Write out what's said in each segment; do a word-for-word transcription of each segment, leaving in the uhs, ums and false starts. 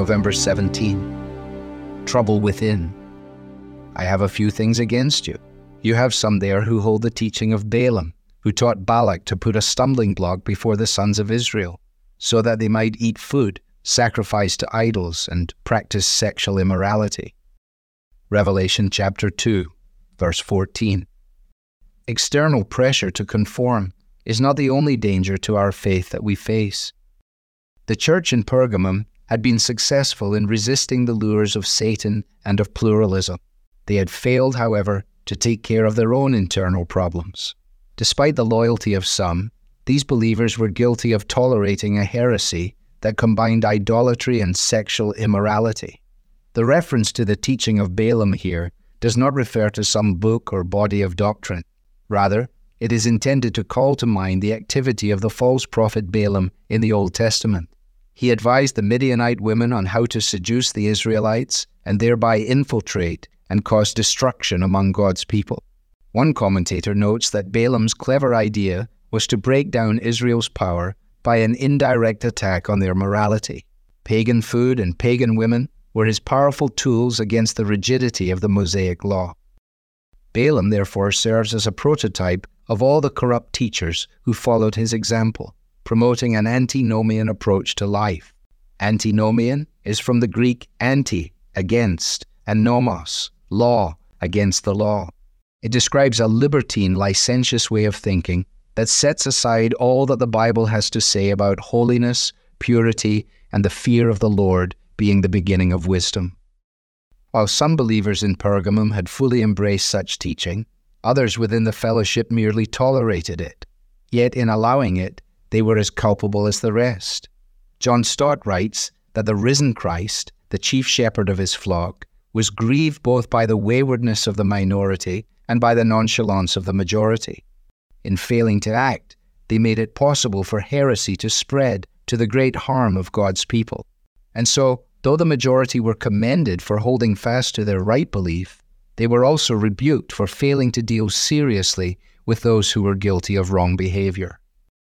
November seventeenth. Trouble within. I have a few things against you. You have some there who hold the teaching of Balaam, who taught Balak to put a stumbling block before the sons of Israel, so that they might eat food sacrificed to idols and practice sexual immorality. Revelation chapter two, verse fourteen. External pressure to conform is not the only danger to our faith that we face. The church in Pergamum had been successful in resisting the lures of Satan and of pluralism. They had failed, however, to take care of their own internal problems. Despite the loyalty of some, these believers were guilty of tolerating a heresy that combined idolatry and sexual immorality. The reference to the teaching of Balaam here does not refer to some book or body of doctrine. Rather, it is intended to call to mind the activity of the false prophet Balaam in the Old Testament. He advised the Midianite women on how to seduce the Israelites and thereby infiltrate and cause destruction among God's people. One commentator notes that Balaam's clever idea was to break down Israel's power by an indirect attack on their morality. Pagan food and pagan women were his powerful tools against the rigidity of the Mosaic law. Balaam therefore serves as a prototype of all the corrupt teachers who followed his example, promoting an antinomian approach to life. Antinomian is from the Greek anti, against, and nomos, law, against the law. It describes a libertine, licentious way of thinking that sets aside all that the Bible has to say about holiness, purity, and the fear of the Lord being the beginning of wisdom. While some believers in Pergamum had fully embraced such teaching, others within the fellowship merely tolerated it. Yet in allowing it, they were as culpable as the rest. John Stott writes that the risen Christ, the chief shepherd of his flock, was grieved both by the waywardness of the minority and by the nonchalance of the majority. In failing to act, they made it possible for heresy to spread to the great harm of God's people. And so, though the majority were commended for holding fast to their right belief, they were also rebuked for failing to deal seriously with those who were guilty of wrong behavior.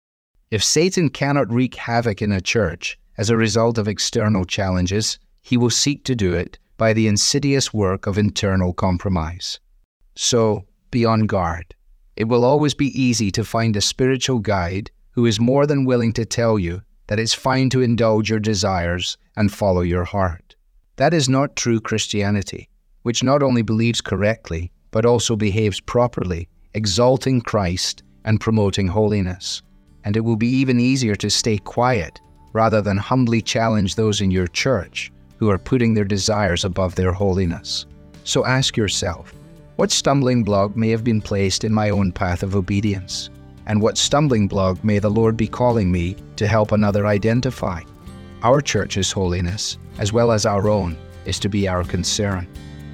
If Satan cannot wreak havoc in a church as a result of external challenges, he will seek to do it by the insidious work of internal compromise. So, be on guard. It will always be easy to find a spiritual guide who is more than willing to tell you that it's fine to indulge your desires and follow your heart. That is not true Christianity, which not only believes correctly, but also behaves properly, exalting Christ and promoting holiness. And it will be even easier to stay quiet rather than humbly challenge those in your church who are putting their desires above their holiness. So ask yourself, what stumbling block may have been placed in my own path of obedience? And what stumbling block may the Lord be calling me to help another identify? Our church's holiness, as well as our own, is to be our concern.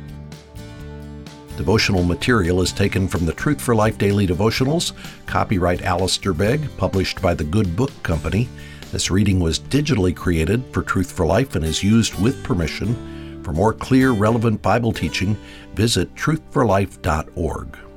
Devotional material is taken from the Truth for Life Daily Devotionals, copyright Alistair Begg, published by the Good Book Company. This reading was digitally created for Truth for Life and is used with permission. For more clear, relevant Bible teaching, visit truth for life dot org.